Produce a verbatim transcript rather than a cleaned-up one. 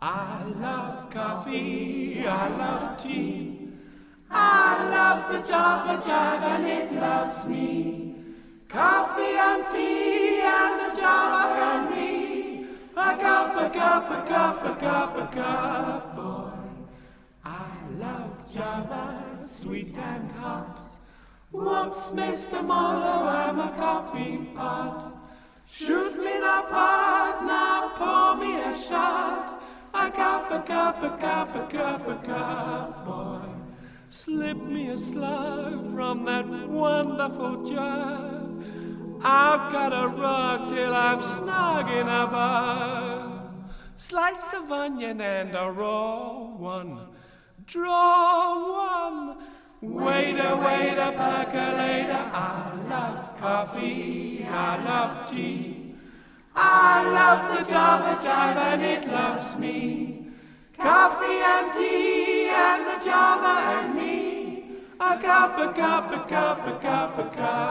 I love coffee, I love tea. I love the Java Jive and it loves me. Coffee and tea and the Java and me. A cup, a cup, a cup, a cup, a cup, boy. I love Java, sweet and hot. Whoops, Mister Marlowe, I'm a coffee pot. Shoot me the pot, now pour me a shot. A cup, a cup, a cup, a cup, a cup, boy. Slip me a slug from that wonderful jug. I've got a rug till I'm snug in a bug. Slice of onion and a raw one. Draw one. Waiter, waiter, percolator. I love coffee, I love tea. I love the Java Jive and it loves me. Coffee and tea and the Java and me. A cup, a cup, a cup, a cup, a cup.